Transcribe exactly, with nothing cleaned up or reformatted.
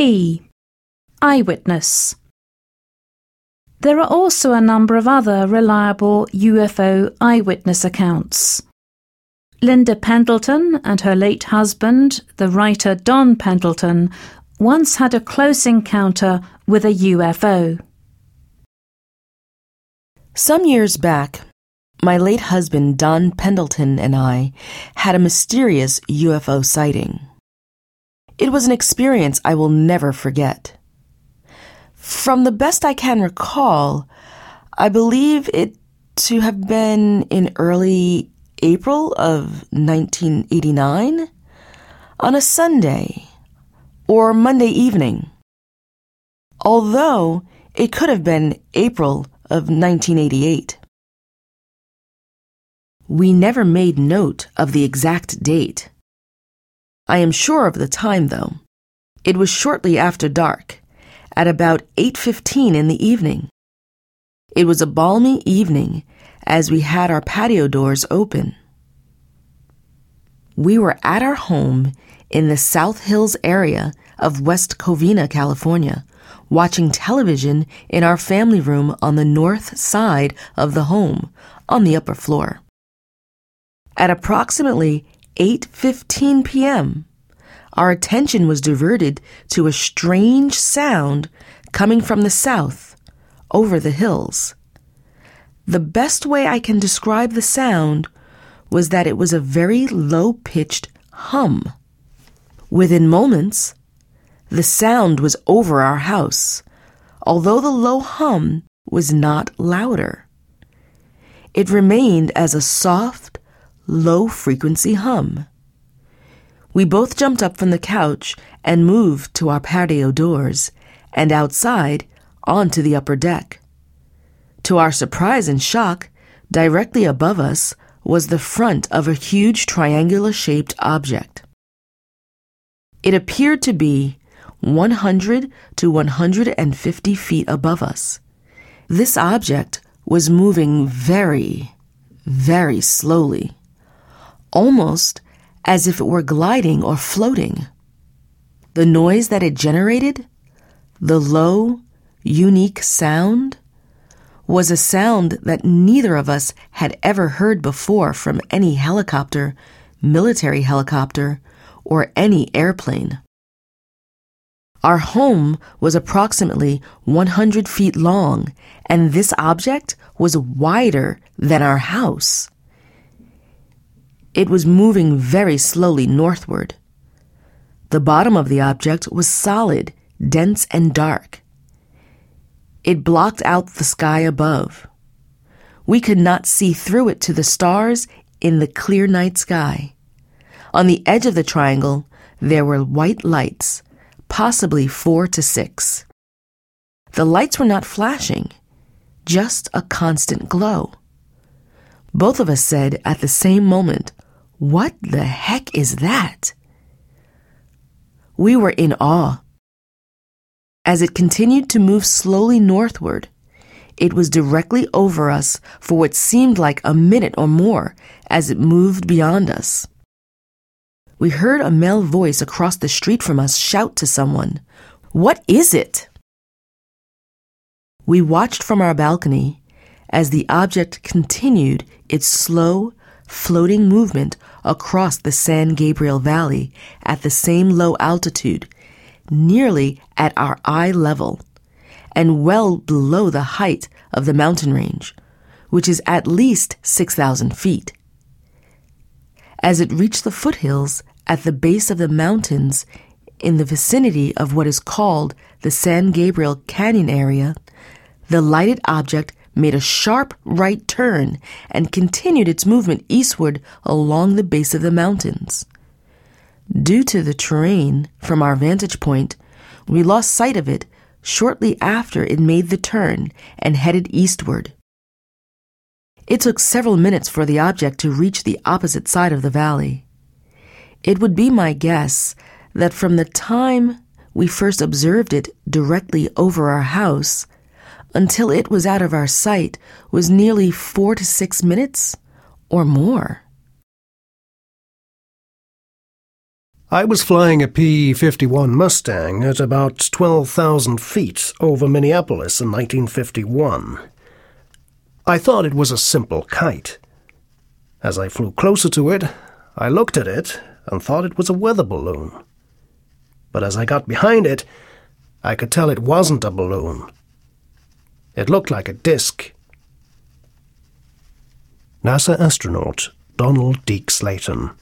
E. Eyewitness. There are also a number of other reliable U F O eyewitness accounts. Linda Pendleton and her late husband, the writer Don Pendleton, once had a close encounter with a U F O. Some years back, my late husband Don Pendleton and I had a mysterious U F O sighting. It was an experience I will never forget. From the best I can recall, I believe it to have been in early April of nineteen eighty-nine, on a Sunday or Monday evening. Although it could have been April of nineteen eighty-eight. We never made note of the exact date. I am sure of the time, though. It was shortly after dark, at about eight fifteen in the evening. It was a balmy evening as we had our patio doors open. We were at our home in the South Hills area of West Covina, California, watching television in our family room on the north side of the home, on the upper floor. At approximately eight fifteen p.m., our attention was diverted to a strange sound coming from the south, over the hills. The best way I can describe the sound was that it was a very low-pitched hum. Within moments, the sound was over our house, although the low hum was not louder. It remained as a soft, low-frequency hum. We both jumped up from the couch and moved to our patio doors and outside onto the upper deck. To our surprise and shock, directly above us was the front of a huge triangular-shaped object. It appeared to be one hundred to one hundred fifty feet above us. This object was moving very, very slowly, almost as if it were gliding or floating. The noise that it generated, the low, unique sound, was a sound that neither of us had ever heard before from any helicopter, military helicopter, or any airplane. Our home was approximately one hundred feet long, and this object was wider than our house. It was moving very slowly northward. The bottom of the object was solid, dense, and dark. It blocked out the sky above. We could not see through it to the stars in the clear night sky. On the edge of the triangle, there were white lights, possibly four to six. The lights were not flashing, just a constant glow. Both of us said at the same moment, "What the heck is that?" We were in awe. As it continued to move slowly northward, it was directly over us for what seemed like a minute or more as it moved beyond us. We heard a male voice across the street from us shout to someone, "What is it?" We watched from our balcony as the object continued its slow, floating movement across the San Gabriel Valley at the same low altitude, nearly at our eye level, and well below the height of the mountain range, which is at least six thousand feet. As it reached the foothills at the base of the mountains in the vicinity of what is called the San Gabriel Canyon area, the lighted object made a sharp right turn and continued its movement eastward along the base of the mountains. Due to the terrain from our vantage point, we lost sight of it shortly after it made the turn and headed eastward. It took several minutes for the object to reach the opposite side of the valley. It would be my guess that from the time we first observed it directly over our house until it was out of our sight was nearly four to six minutes or more. I was flying a P fifty-one Mustang at about twelve thousand feet over Minneapolis in nineteen fifty-one. I thought it was a simple kite. As I flew closer to it, I looked at it and thought it was a weather balloon. But as I got behind it, I could tell it wasn't a balloon. It looked like a disc. NASA astronaut Donald Deke Slayton.